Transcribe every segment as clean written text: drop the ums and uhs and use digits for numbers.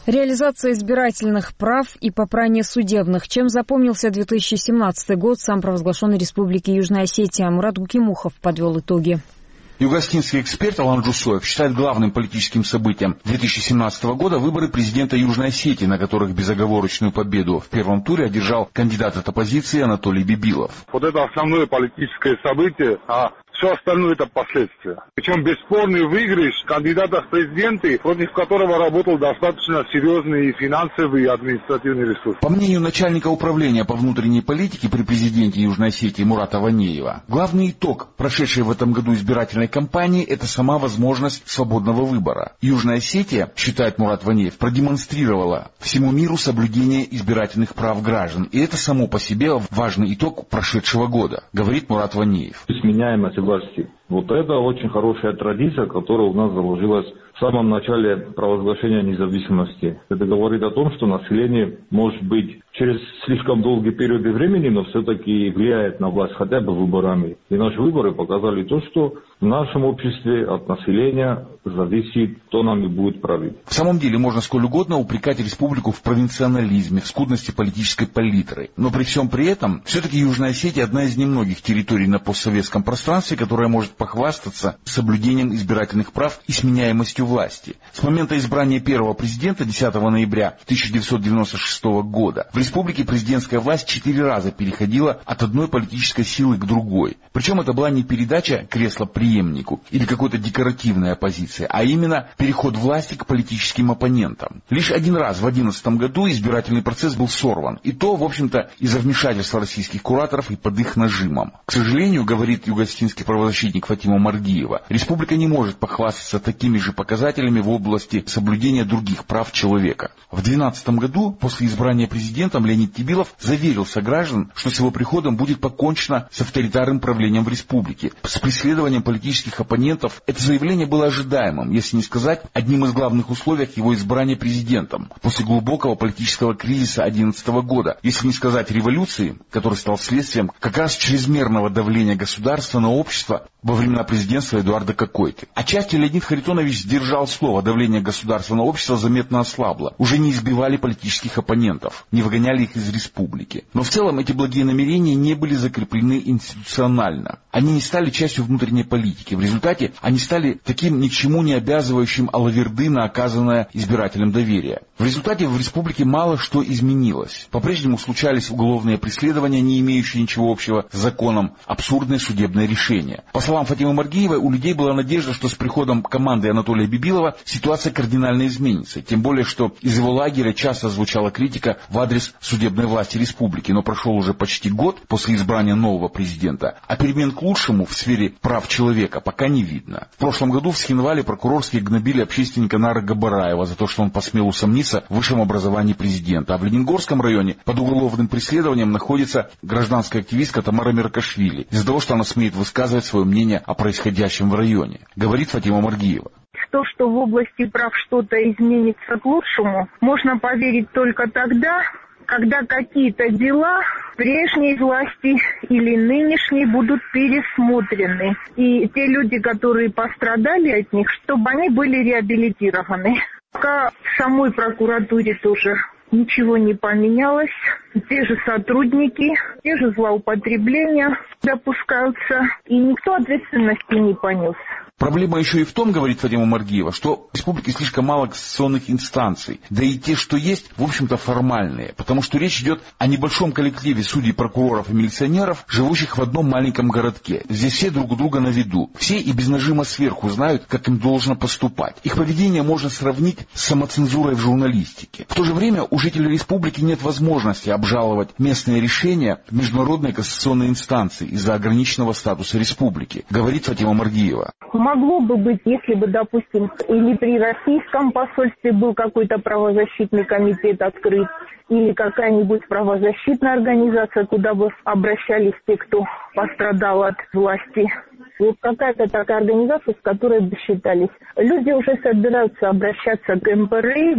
Реализация избирательных прав и попрание судебных. Чем запомнился 2017 год самопровозглашенной Республики Южная Осетия? Мурат Гукимухов подвел итоги. Югославский эксперт Алан Джусоев считает главным политическим событием 2017 года выборы президента Южной Осетии, на которых безоговорочную победу в первом туре одержал кандидат от оппозиции Анатолий Бибилов. Вот это основное политическое событие, а все остальное это последствия. Причем бесспорный выигрыш кандидата в президенты, против которого работал достаточно серьезный финансовый и административный ресурс. По мнению начальника управления по внутренней политике при президенте Южной Осетии Мурата Ванеева, главный итог прошедшей в этом году избирательной кампании – это сама возможность свободного выбора. Южная Осетия, считает Мурат Ванеев, продемонстрировала всему миру соблюдение избирательных прав граждан. И это само по себе важный итог прошедшего года, говорит Мурат Ванеев. Сменяемость власти. Вот это очень хорошая традиция, которая у нас заложилась в самом начале провозглашения независимости. Это говорит о том, что население, может быть, через слишком долгие периоды времени, но все-таки влияет на власть хотя бы выборами. И наши выборы показали то, что в нашем обществе от населения зависит, кто нами будет править. В самом деле можно сколь угодно упрекать республику в провинционализме, в скудности политической палитры. Но при всем при этом, все-таки Южная Осетия одна из немногих территорий на постсоветском пространстве, которая может похвастаться соблюдением избирательных прав и сменяемостью власти. С момента избрания первого президента 10 ноября 1996 года в республике президентская власть 4 раза переходила от одной политической силы к другой. Причем это была не передача кресла преемнику или какой-то декоративной оппозиции, а именно переход власти к политическим оппонентам. Лишь один раз в 2011 году избирательный процесс был сорван. И то, в общем-то, из-за вмешательства российских кураторов и под их нажимом. К сожалению, говорит югославский правозащитник Фатима Маргиева, республика не может похвастаться такими же показателями в области соблюдения других прав человека. В 2012 году, после избрания президентом, Леонид Тибилов заверил сограждан, что с его приходом будет покончено с авторитарным правлением в республике, с преследованием политических оппонентов. Это заявление было ожидаемым, если не сказать одним из главных условий его избрания президентом после глубокого политического кризиса 2011 года, если не сказать революции, который стал следствием как раз чрезмерного давления государства на общество во времена президентства Эдуарда Кокойты. Отчасти Леонид Харитонович сдержал слово, давление государства на общество заметно ослабло. Уже не избивали политических оппонентов, не выгоняли их из республики. Но в целом эти благие намерения не были закреплены институционально. Они не стали частью внутренней политики. В результате они стали таким ни к чему не обязывающим алаверды на оказанное избирателям доверие. В результате в республике мало что изменилось. По-прежнему случались уголовные преследования, не имеющие ничего общего с законом, абсурдные судебные решения. По словам Фатимы Маргиевой, у людей была надежда, что с приходом команды Анатолия Бибилова ситуация кардинально изменится. Тем более, что из его лагеря часто звучала критика в адрес судебной власти республики. Но прошел уже почти год после избрания нового президента, а перемен к лучшему в сфере прав человека пока не видно. В прошлом году в Схинвале прокурорские гнобили общественника Нара Габараева за то, что он посмел усомниться в высшем образовании президента. А в Ленингорском районе под уголовным преследованием находится гражданская активистка Тамара Меркашвили из-за того, что она смеет высказывать свое мнение о происходящем в районе, говорит Фатима Маргиева. То, что в области прав что-то изменится к лучшему, можно поверить только тогда, когда какие-то дела прежней власти или нынешней будут пересмотрены. И те люди, которые пострадали от них, чтобы они были реабилитированы. Пока в самой прокуратуре тоже ничего не поменялось. Те же сотрудники, те же злоупотребления допускаются, и никто ответственности не понес. Проблема еще и в том, говорит Фатима Маргиева, что в республике слишком мало кассационных инстанций. Да и те, что есть, в общем-то формальные. Потому что речь идет о небольшом коллективе судей, прокуроров и милиционеров, живущих в одном маленьком городке. Здесь все друг у друга на виду. Все и без нажима сверху знают, как им должно поступать. Их поведение можно сравнить с самоцензурой в журналистике. В то же время у жителей республики нет возможности обжаловать местные решения в международной кассационной инстанции из-за ограниченного статуса республики, говорит Фатима Маргиева. Могло бы быть, если бы, допустим, или при российском посольстве был какой-то правозащитный комитет открыт, или какая-нибудь правозащитная организация, куда бы обращались те, кто пострадал от власти. Вот какая-то такая организация, с которой бы считались. Люди уже собираются обращаться к МПРИ, вот к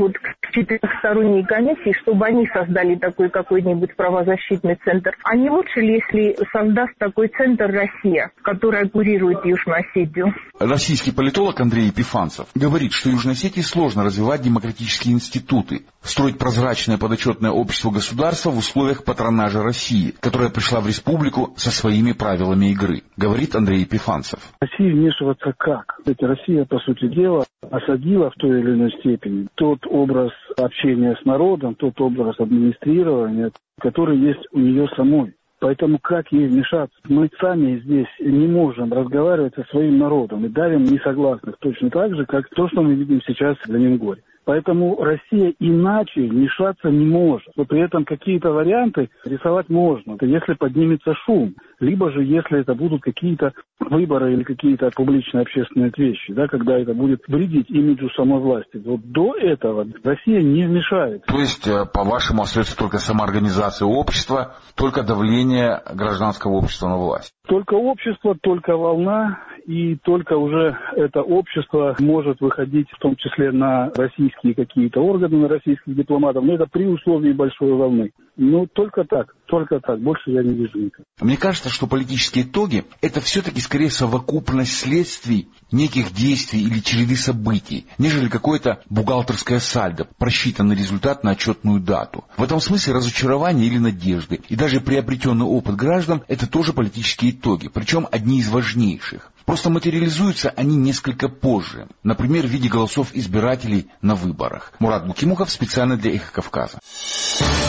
четырехсторонней комиссии, чтобы они создали такой какой-нибудь правозащитный центр. А не лучше ли, если создаст такой центр Россия, которая курирует Южную Осетию? Российский политолог Андрей Епифанцев говорит, что Южной Осетии сложно развивать демократические институты, строить прозрачное подотчетное общество-государство в условиях патронажа России, которая пришла в республику со своими правилами игры, говорит Андрей Епифанцев. России вмешиваться как? Россия, по сути дела, осадила в той или иной степени тот образ общения с народом, тот образ администрирования, который есть у нее самой. Поэтому как ей вмешаться? Мы сами здесь не можем разговаривать со своим народом и давим несогласных точно так же, как то, что мы видим сейчас в Лениногорске. Поэтому Россия иначе вмешаться не может. Но при этом какие-то варианты рисовать можно, если поднимется шум. Либо же, если это будут какие-то выборы или какие-то публичные общественные вещи, да, когда это будет вредить имиджу самой власти. Вот до этого Россия не вмешается. То есть, по-вашему, остается только самоорганизация общества, только давление гражданского общества на власть? Только общество, только волна, и только уже это общество может выходить, в том числе на российские какие-то органы, на российских дипломатов, но это при условии большой волны. Ну, только так, больше я не вижу никак. Мне кажется, что политические итоги – это все-таки скорее совокупность следствий, неких действий или череды событий, нежели какое-то бухгалтерское сальдо, просчитанный результат на отчетную дату. В этом смысле разочарование или надежды, и даже приобретенный опыт граждан – это тоже политические итоги, причем одни из важнейших. Просто материализуются они несколько позже, например, в виде голосов избирателей на выборах. Мурат Гукимухов специально для «Эхо Кавказа».